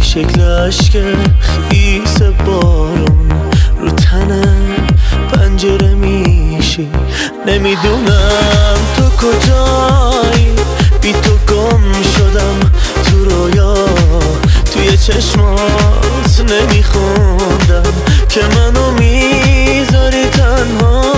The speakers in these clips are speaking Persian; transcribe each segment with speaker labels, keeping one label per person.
Speaker 1: شکل عشق خیس بارون رو تنم پنجره میشی. نمیدونم تو کجایی، بی تو گم شدم تو رویا، توی چشمات نمیخوندم که منو میذاری تنها.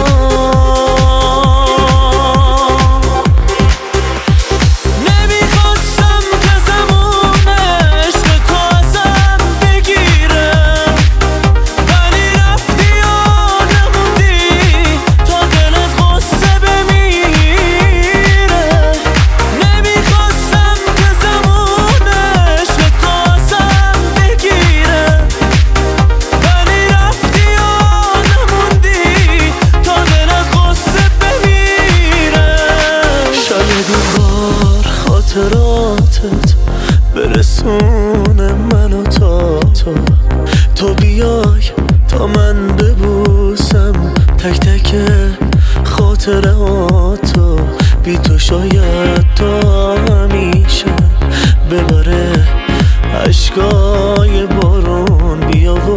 Speaker 1: خاطراتت برسونه منو تا تو بیای تا من ببوسم تک تک خاطراتو. بی تو شاید تا همیشه ببره عشقای بارون. بیا و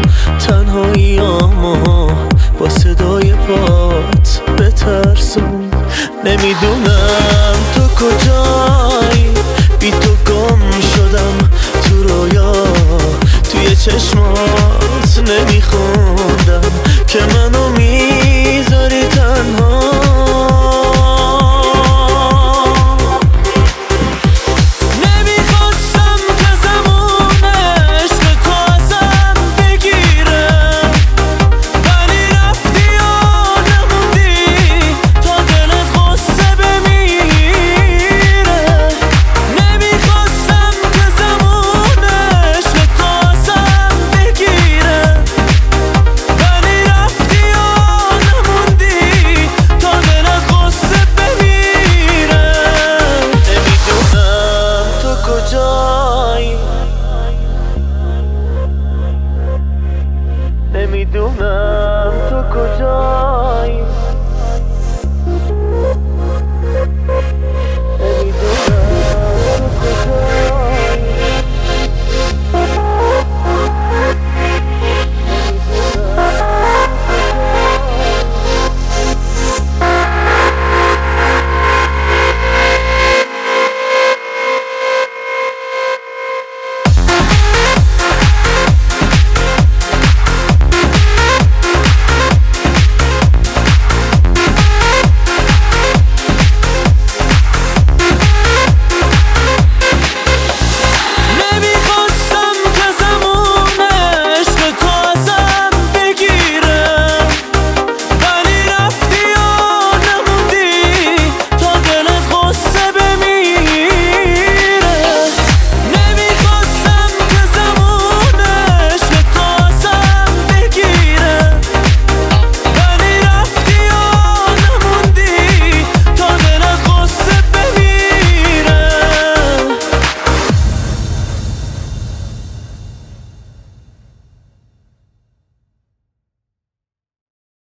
Speaker 1: تنهاییامو با صدای پات بترسون. نمیدونم تو کجایی، بی تو گم شدم تو رویا، توی چشمات نمیخوندم که منو